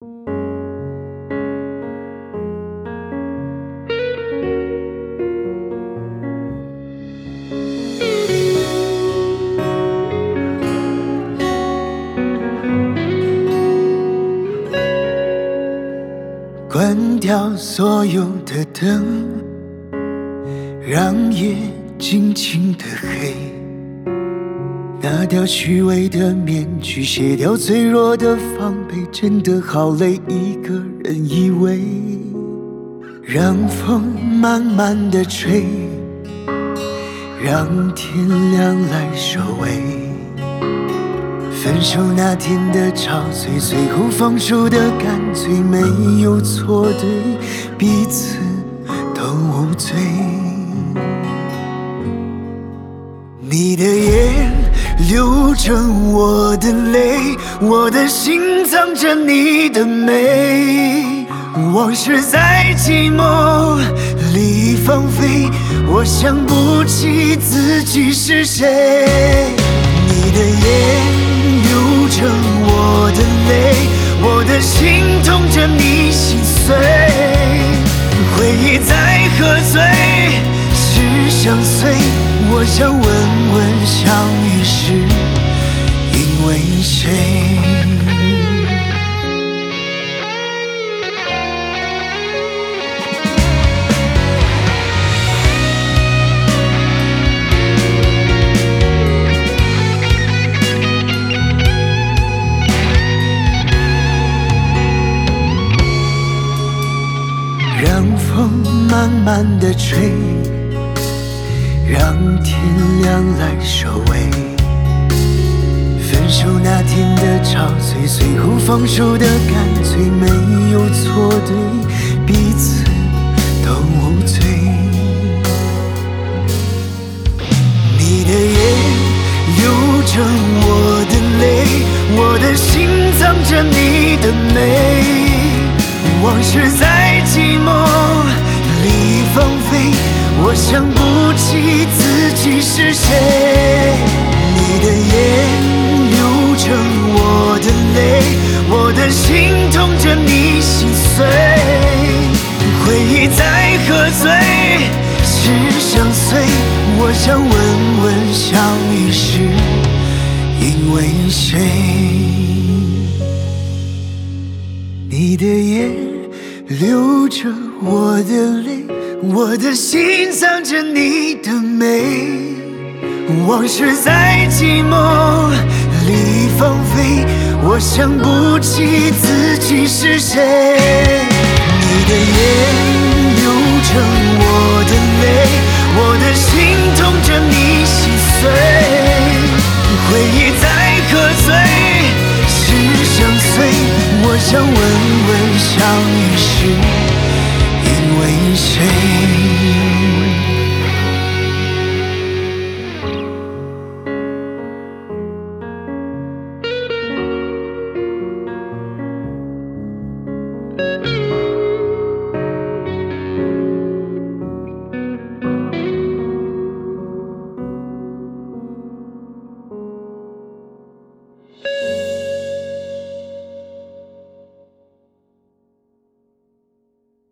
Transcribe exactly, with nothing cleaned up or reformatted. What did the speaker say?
关掉所有的灯，让夜静静的黑，拿掉虚伪的面具，卸掉脆弱的防备，真的好累，一个人依偎，让风慢慢的吹，让天亮来收尾。分手那天的憔悴，最后放手的干脆，没有错对，彼此都无罪。你的眼流着我的泪，我的心藏着你的美。往事在寂寞里放飞，我想不起自己是谁。你的眼流着我的泪，我的心痛着你心碎。回忆在喝醉，是相随。我想问问相遇时，因为谁？让风慢慢地吹，让天亮来收尾。分手那天的憔悴，最后放手的干脆，没有错对，彼此都无罪。你的眼流着我的泪，我的心藏着你的美。往事在寂寞里放飞，我想不起自己是谁。你的眼流着我的泪，我的心痛着你心碎。回忆在喝醉，是相随。我想问问相遇时，因为谁？你的眼流着我的泪，我的心藏着你的美。往事在寂寞里放飞，我想不起自己是谁。你的眼流着我的泪，我的心痛着你心碎。回忆在喝醉，是相随。我想问问相遇时，因为谁？